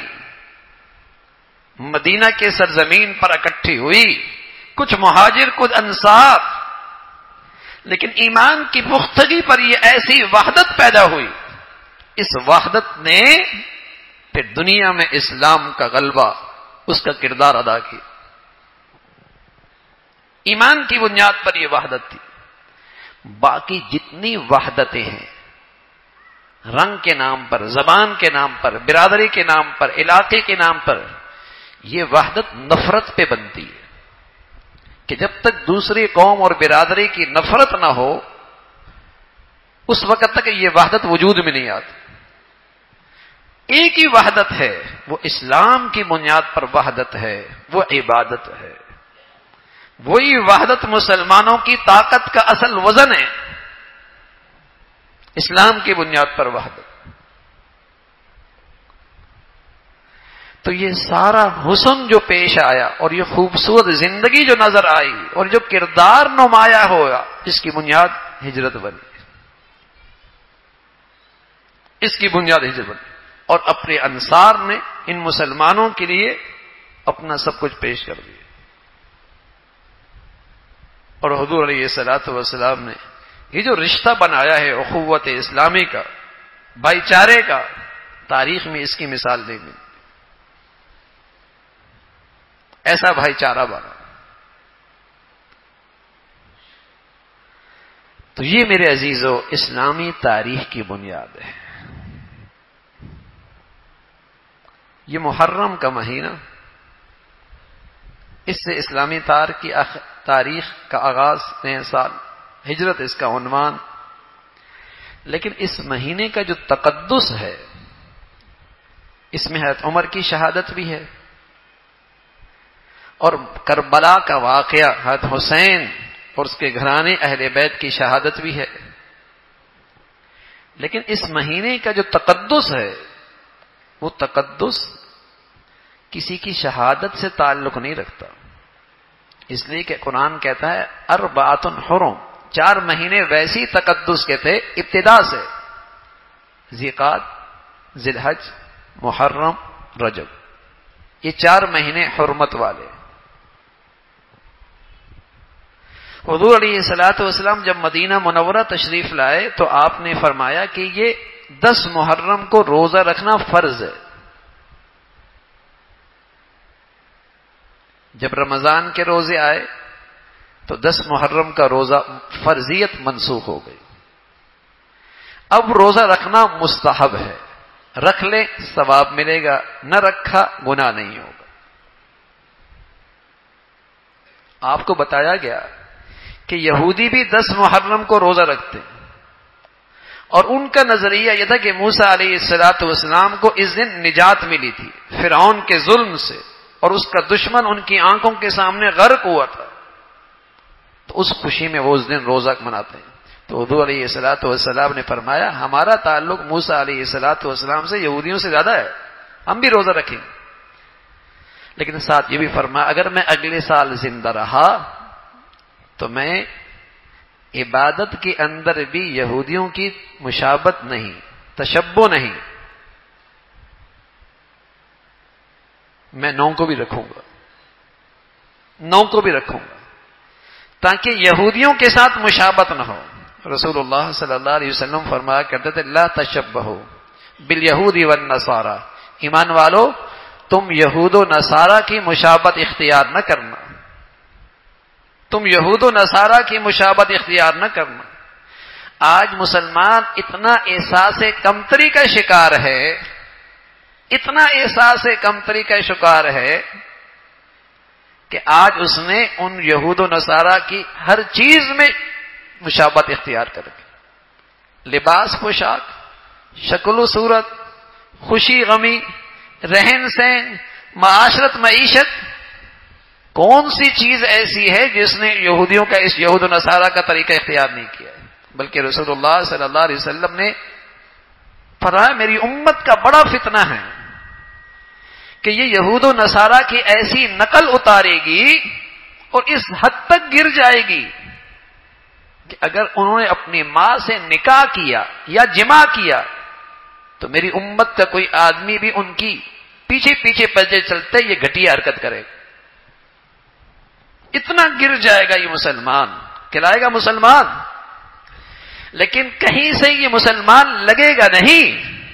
Speaker 1: مدینہ کے سرزمین پر اکٹھی ہوئی، کچھ مہاجر کچھ انصار، لیکن ایمان کی پختگی پر یہ ایسی وحدت پیدا ہوئی، اس وحدت نے پھر دنیا میں اسلام کا غلبہ اس کا کردار ادا کیا۔ ایمان کی بنیاد پر یہ وحدت تھی۔ باقی جتنی وحدتیں ہیں رنگ کے نام پر، زبان کے نام پر، برادری کے نام پر، علاقے کے نام پر، یہ وحدت نفرت پہ بنتی ہے کہ جب تک دوسری قوم اور برادری کی نفرت نہ ہو اس وقت تک یہ وحدت وجود میں نہیں آتی۔ ایک ہی وحدت ہے، وہ اسلام کی بنیاد پر وحدت ہے، وہ عبادت ہے، وہی وحدت مسلمانوں کی طاقت کا اصل وزن ہے، اسلام کی بنیاد پر وحدت۔ تو یہ سارا حسن جو پیش آیا اور یہ خوبصورت زندگی جو نظر آئی اور جو کردار نمایاں ہوا، اس کی بنیاد ہجرت بنی، اس کی بنیاد ہجرت بنی، اور اپنے انصار نے ان مسلمانوں کے لیے اپنا سب کچھ پیش کر دیا، اور حضور علیہ الصلوۃ والسلام نے یہ جو رشتہ بنایا ہے اخوت اسلامی کا، بھائی چارے کا، تاریخ میں اس کی مثال نہیں ملی، ایسا بھائی چارہ بنا۔ تو یہ میرے عزیزو اسلامی تاریخ کی بنیاد ہے۔ یہ محرم کا مہینہ، اس سے اسلامی تاریخ کا آغاز، نئے سال، ہجرت اس کا عنوان، لیکن اس مہینے کا جو تقدس ہے، اس میں حضرت عمر کی شہادت بھی ہے، اور کربلا کا واقعہ حضرت حسین اور اس کے گھرانے اہل بیت کی شہادت بھی ہے، لیکن اس مہینے کا جو تقدس ہے وہ تقدس کسی کی شہادت سے تعلق نہیں رکھتا، اس لیے کہ قرآن کہتا ہے اربعۃ حرم، چار مہینے ویسی تقدس کے تھے ابتدا سے، ذیقعدہ، ذی الحج، محرم، رجب، یہ چار مہینے حرمت والے۔ حضور علیہ الصلوۃ والسلام جب مدینہ منورہ تشریف لائے تو آپ نے فرمایا کہ یہ دس محرم کو روزہ رکھنا فرض ہے۔ جب رمضان کے روزے آئے تو دس محرم کا روزہ فرضیت منسوخ ہو گئی، اب روزہ رکھنا مستحب ہے، رکھ لے ثواب ملے گا، نہ رکھا گناہ نہیں ہوگا۔ آپ کو بتایا گیا کہ یہودی بھی دس محرم کو روزہ رکھتے، اور ان کا نظریہ یہ تھا کہ موسیٰ علیہ الصلوۃ والسلام کو اس دن نجات ملی تھی فرعون کے ظلم سے، اور اس کا دشمن ان کی آنکھوں کے سامنے غرق ہوا تھا، تو اس خوشی میں وہ اس دن روزہ مناتے ہیں۔ تو حضور علیہ الصلوۃ والسلام نے فرمایا ہمارا تعلق موسیٰ علیہ الصلوۃ والسلام سے یہودیوں سے زیادہ ہے، ہم بھی روزہ رکھیں گے، لیکن ساتھ یہ بھی فرمایا اگر میں اگلے سال زندہ رہا تو میں عبادت کے اندر بھی یہودیوں کی مشابہت نہیں، تشبہ نہیں، میں نو کو بھی رکھوں گا، نو کو بھی رکھوں گا تاکہ یہودیوں کے ساتھ مشابہت نہ ہو۔ رسول اللہ صلی اللہ علیہ وسلم فرمایا کرتے تھے لا تشبہوا بالیہود والنصارى، ایمان والو تم یہود و نصارہ کی مشابہت اختیار نہ کرنا، تم یہود و نصارہ کی مشابہت اختیار نہ کرنا۔ آج مسلمان اتنا احساس کمتری کا شکار ہے، اتنا احساس کمتری کا شکار ہے کہ آج اس نے ان یہود و نصارہ کی ہر چیز میں مشابہت اختیار کر کے، لباس پوشاک، شکل و صورت، خوشی غمی، رہن سہن، معاشرت معیشت، کون سی چیز ایسی ہے جس نے یہودیوں کا اس یہود و نصارہ کا طریقہ اختیار نہیں کیا ہے؟ بلکہ رسول اللہ صلی اللہ علیہ وسلم نے فرمایا میری امت کا بڑا فتنہ ہے کہ یہ یہود و نصارہ کی ایسی نقل اتارے گی اور اس حد تک گر جائے گی کہ اگر انہوں نے اپنی ماں سے نکاح کیا یا جماع کیا تو میری امت کا کوئی آدمی بھی ان کی پیچھے پیچھے پلے چلتے یہ گھٹیا حرکت کرے گا، اتنا گر جائے گا یہ مسلمان، کہلائے گا مسلمان، لیکن کہیں سے یہ مسلمان لگے گا نہیں،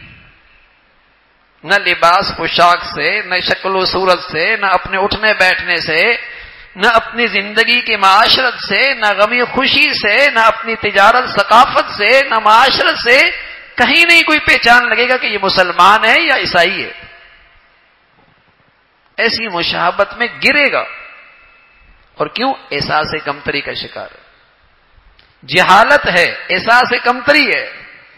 Speaker 1: نہ لباس پوشاک سے، نہ شکل و صورت سے، نہ اپنے اٹھنے بیٹھنے سے، نہ اپنی زندگی کی معاشرت سے، نہ غمی خوشی سے، نہ اپنی تجارت ثقافت سے، نہ معاشرت سے، کہیں نہیں کوئی پہچان لگے گا کہ یہ مسلمان ہے یا عیسائی ہے، ایسی مشابہت میں گرے گا۔ اور کیوں؟ احساس کمتری کا شکار ہے، جہالت ہے، احساس کمتری ہے۔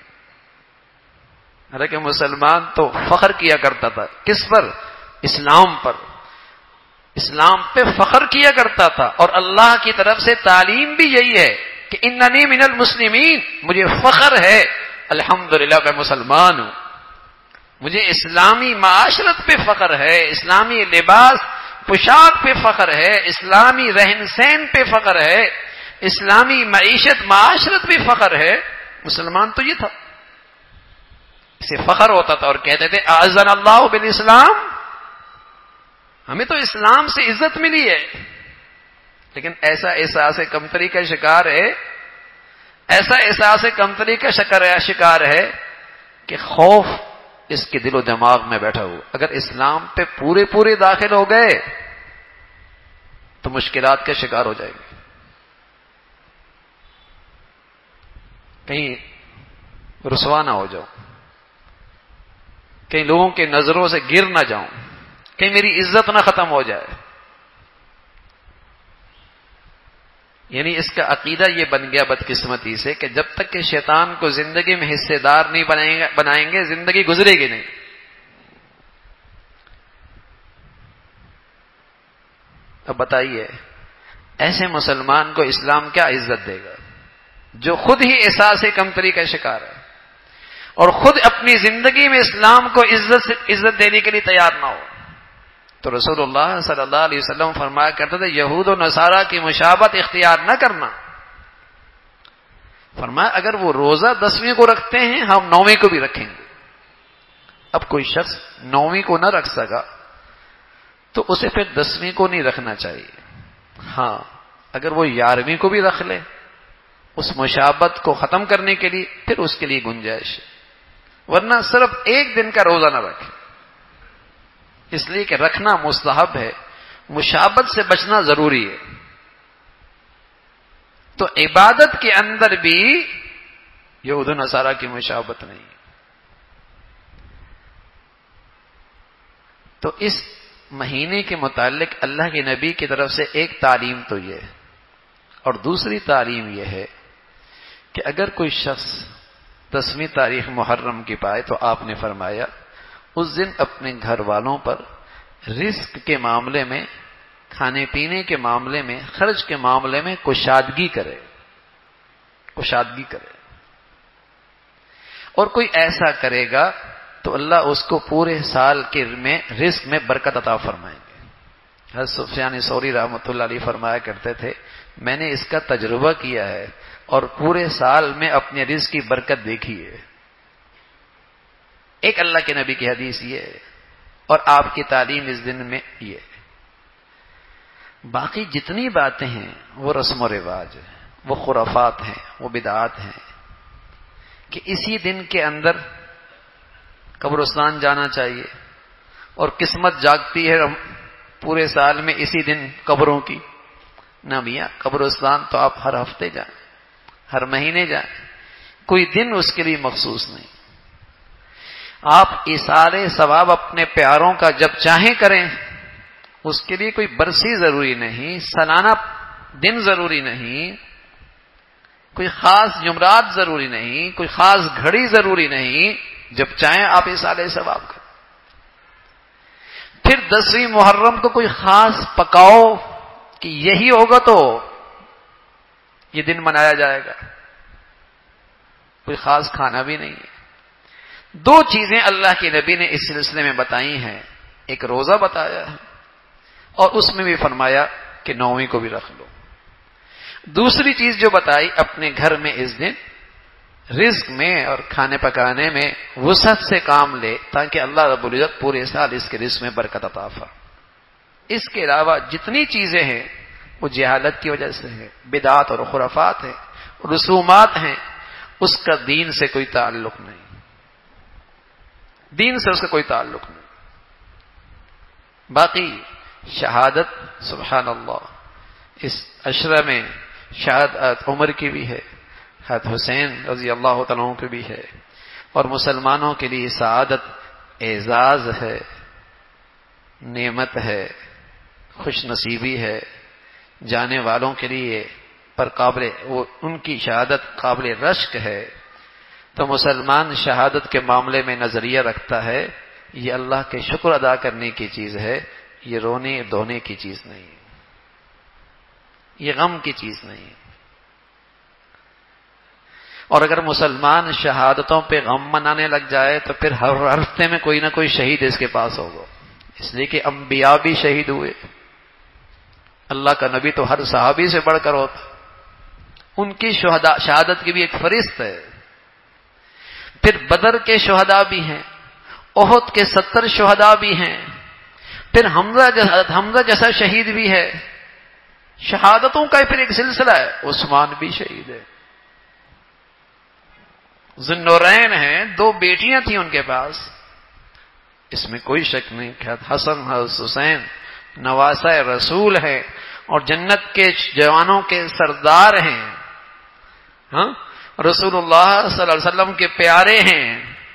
Speaker 1: حالانکہ مسلمان تو فخر کیا کرتا تھا، کس پر؟ اسلام پر، اسلام پہ فخر کیا کرتا تھا، اور اللہ کی طرف سے تعلیم بھی یہی ہے کہ اننی من المسلمین، مجھے فخر ہے الحمدللہ میں مسلمان ہوں۔ مجھے اسلامی معاشرت پہ فخر ہے، اسلامی لباس پوشاک پہ فخر ہے، اسلامی رہن سہن پہ فخر ہے، اسلامی معیشت معاشرت پہ فخر ہے. مسلمان تو یہ تھا، اسے فخر ہوتا تھا اور کہتے تھے اعزنا اللہ بالاسلام، ہمیں تو اسلام سے عزت ملی ہے. لیکن ایسا احساس کمتری کا شکار ہے، ایسا احساس کمتری کا شکار ہے کہ خوف اس کے دل و دماغ میں بیٹھا ہوا. اگر اسلام پہ پورے پورے داخل ہو گئے تو مشکلات کا شکار ہو جائے گے. کہیں رسوا نہ ہو جاؤ، کہیں لوگوں کے نظروں سے گر نہ جاؤں، کہیں میری عزت نہ ختم ہو جائے. یعنی اس کا عقیدہ یہ بن گیا بدقسمتی سے کہ جب تک کہ شیطان کو زندگی میں حصے دار نہیں بنائیں گے زندگی گزرے گی نہیں. اب بتائیے ایسے مسلمان کو اسلام کیا عزت دے گا جو خود ہی احساس کمتری کا شکار ہے اور خود اپنی زندگی میں اسلام کو عزت عزت دینے کے لیے تیار نہ ہو. تو رسول اللہ صلی اللہ علیہ وسلم فرمایا کرتے تھے یہود و نصارہ کی مشابہت اختیار نہ کرنا. فرمایا اگر وہ روزہ دسویں کو رکھتے ہیں ہم نویں کو بھی رکھیں گے. اب کوئی شخص نویں کو نہ رکھ سکا تو اسے پھر دسویں کو نہیں رکھنا چاہیے. ہاں اگر وہ گیارہویں کو بھی رکھ لے اس مشابہت کو ختم کرنے کے لیے پھر اس کے لیے گنجائش ہے، ورنہ صرف ایک دن کا روزہ نہ رکھے. اس لیے کہ رکھنا مستحب ہے، مشابہت سے بچنا ضروری ہے. تو عبادت کے اندر بھی یہود و نصارہ کی مشابہت نہیں. تو اس مہینے کے متعلق اللہ کے نبی کی طرف سے ایک تعلیم تو یہ ہے، اور دوسری تعلیم یہ ہے کہ اگر کوئی شخص دسویں تاریخ محرم کی پائے تو آپ نے فرمایا اس دن اپنے گھر والوں پر رزق کے معاملے میں، کھانے پینے کے معاملے میں، خرچ کے معاملے میں کشادگی کرے کشادگی کرے اور کوئی ایسا کرے گا تو اللہ اس کو پورے سال کے میں رزق میں برکت عطا فرمائیں گے. حضرت سفیان ثوری رحمۃ اللہ علیہ فرمایا کرتے تھے میں نے اس کا تجربہ کیا ہے اور پورے سال میں اپنے رزق کی برکت دیکھی ہے. ایک اللہ کے نبی کی حدیث یہ ہے اور آپ کی تعلیم اس دن میں یہ ہے. باقی جتنی باتیں ہیں وہ رسم و رواج ہیں، وہ خرافات ہیں، وہ بدعات ہیں کہ اسی دن کے اندر قبرستان جانا چاہیے اور قسمت جاگتی ہے پورے سال میں اسی دن قبروں کی. نہ میاں قبرستان تو آپ ہر ہفتے جائیں، ہر مہینے جائیں، کوئی دن اس کے لیے مخصوص نہیں. آپ ایثار ثواب اپنے پیاروں کا جب چاہیں کریں، اس کے لیے کوئی برسی ضروری نہیں، سالانہ دن ضروری نہیں، کوئی خاص جمعرات ضروری نہیں، کوئی خاص گھڑی ضروری نہیں، جب چاہیں آپ ایثار ثواب کریں. پھر دسویں محرم کو کوئی خاص پکاؤ کہ یہی ہوگا تو یہ دن منایا جائے گا، کوئی خاص کھانا بھی نہیں ہے. دو چیزیں اللہ کے نبی نے اس سلسلے میں بتائی ہیں، ایک روزہ بتایا ہے اور اس میں بھی فرمایا کہ نویں کو بھی رکھ لو. دوسری چیز جو بتائی اپنے گھر میں اس دن رزق میں اور کھانے پکانے میں وسعت سے کام لے تاکہ اللہ رب العزت پورے سال اس کے رزق میں برکت عطا فرمائے. اس کے علاوہ جتنی چیزیں ہیں وہ جہالت کی وجہ سے ہیں، بدعات اور خرافات ہیں، رسومات ہیں، اس کا دین سے کوئی تعلق نہیں، دین سے اس کا کوئی تعلق نہیں. باقی شہادت سبحان اللہ اس عشرہ میں شہادت عمر کی بھی ہے، حضرت حسین رضی اللہ تعالیٰ عنہ کی بھی ہے، اور مسلمانوں کے لیے سعادت اعزاز ہے، نعمت ہے، خوش نصیبی ہے. جانے والوں کے لیے پر قابل وہ ان کی شہادت قابل رشک ہے. تو مسلمان شہادت کے معاملے میں نظریہ رکھتا ہے یہ اللہ کے شکر ادا کرنے کی چیز ہے، یہ رونے دھونے کی چیز نہیں ہے، یہ غم کی چیز نہیں ہے. اور اگر مسلمان شہادتوں پہ غم منانے لگ جائے تو پھر ہر ہفتے میں کوئی نہ کوئی شہید اس کے پاس ہوگا، اس لیے کہ انبیاء بھی شہید ہوئے، اللہ کا نبی تو ہر صحابی سے بڑھ کر ہوتا، ان کی شہادت کی بھی ایک فہرست ہے۔ پھر بدر کے شہداء بھی ہیں، احد کے ستر شہداء بھی ہیں، پھر حمزہ حمزہ جیسا شہید بھی ہے، شہادتوں کا پھر ایک سلسلہ ہے، عثمان بھی شہید ہے، ذوالنورین ہیں، دو بیٹیاں تھیں ان کے پاس، اس میں کوئی شک نہیں کہ حسن حسین نواسہ رسول ہے اور جنت کے جوانوں کے سردار ہیں، ہاں رسول اللہ صلی اللہ علیہ وسلم کے پیارے ہیں،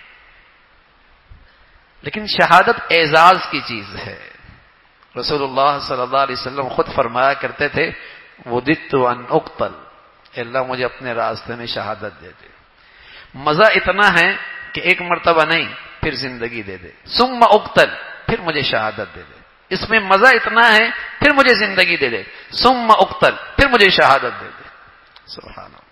Speaker 1: لیکن شہادت اعزاز کی چیز ہے۔ رسول اللہ صلی اللہ علیہ وسلم خود فرمایا کرتے تھے وَدِدْتُ أَنْ أُقْتَلْ، اے اللہ مجھے اپنے راستے میں شہادت دے دے۔ مزہ اتنا ہے کہ ایک مرتبہ نہیں پھر زندگی دے دے، ثم اقتل، پھر مجھے شہادت دے دے، اس میں مزہ اتنا ہے پھر مجھے زندگی دے دے، ثم اقتل، پھر مجھے شہادت دے دے۔ سبحان اللہ،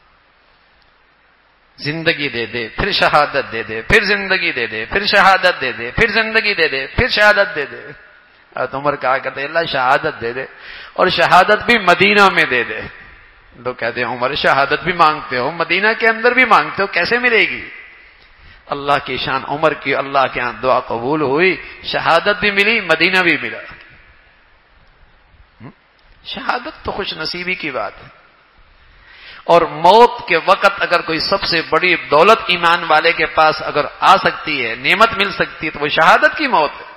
Speaker 1: زندگی دے دے پھر شہادت دے دے، پھر زندگی دے دے پھر شہادت دے دے، پھر زندگی دے دے پھر شہادت دے دے۔ حضرت عمر کہا کرتے اللہ شہادت دے دے اور شہادت بھی مدینہ میں دے دے۔ لوگ کہتے ہیں عمر شہادت بھی مانگتے ہو، مدینہ کے اندر بھی مانگتے ہو، کیسے ملے گی؟ اللہ کی شان، عمر کی اللہ کے ہاں دعا قبول ہوئی، شہادت بھی ملی، مدینہ بھی ملا۔ شہادت تو خوش نصیبی کی بات ہے، اور موت کے وقت اگر کوئی سب سے بڑی دولت ایمان والے کے پاس اگر آ سکتی ہے، نعمت مل سکتی ہے، تو وہ شہادت کی موت ہے،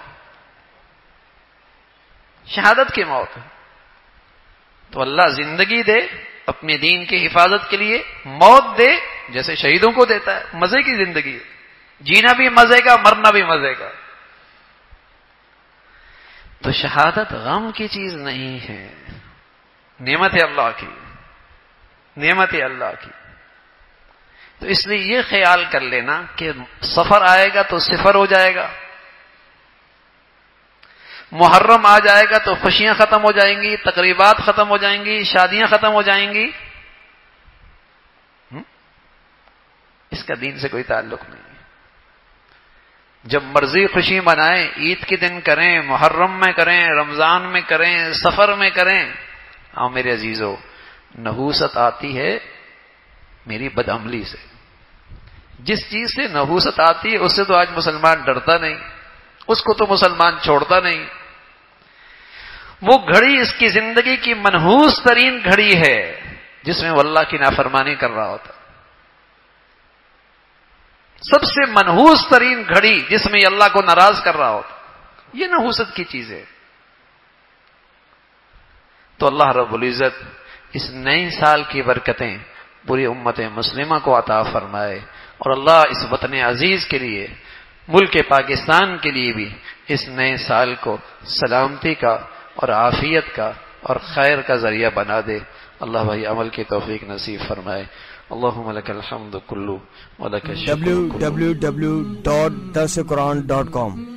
Speaker 1: شہادت کی موت ہے۔ تو اللہ زندگی دے اپنے دین کی حفاظت کے لیے، موت دے جیسے شہیدوں کو دیتا ہے، مزے کی زندگی ہے، جینا بھی مزے کا، مرنا بھی مزے کا۔ تو شہادت غم کی چیز نہیں ہے، نعمت ہے اللہ کی، نعمت ہے اللہ کی۔ تو اس لیے یہ خیال کر لینا کہ سفر آئے گا تو صفر ہو جائے گا، محرم آ جائے گا تو خوشیاں ختم ہو جائیں گی، تقریبات ختم ہو جائیں گی، شادیاں ختم ہو جائیں گی، اس کا دین سے کوئی تعلق نہیں۔ جب مرضی خوشی منائیں، عید کے دن کریں، محرم میں کریں، رمضان میں کریں، سفر میں کریں۔ آؤ میرے عزیزو، نحوست آتی ہے میری بدعملی سے، جس چیز سے نحوست آتی ہے اس سے تو آج مسلمان ڈرتا نہیں، اس کو تو مسلمان چھوڑتا نہیں۔ وہ گھڑی اس کی زندگی کی منحوس ترین گھڑی ہے جس میں وہ اللہ کی نافرمانی کر رہا ہوتا، سب سے منحوس ترین گھڑی جس میں یہ اللہ کو ناراض کر رہا ہوتا، یہ نحوست کی چیز ہے۔ تو اللہ رب العزت اس نئے سال کی برکتیں پوری امت مسلمہ کو عطا فرمائے، اور اللہ اس وطن عزیز کے لیے، ملک پاکستان کے لیے بھی اس نئے سال کو سلامتی کا اور عافیت کا اور خیر کا ذریعہ بنا دے۔ اللہ بھائی عمل کی توفیق نصیب فرمائے۔ اللہم لک الحمد کلو ولک الشکر
Speaker 2: ڈبلیو ڈبلیو ڈبلیو ڈاٹ دس قرآن ڈاٹ کام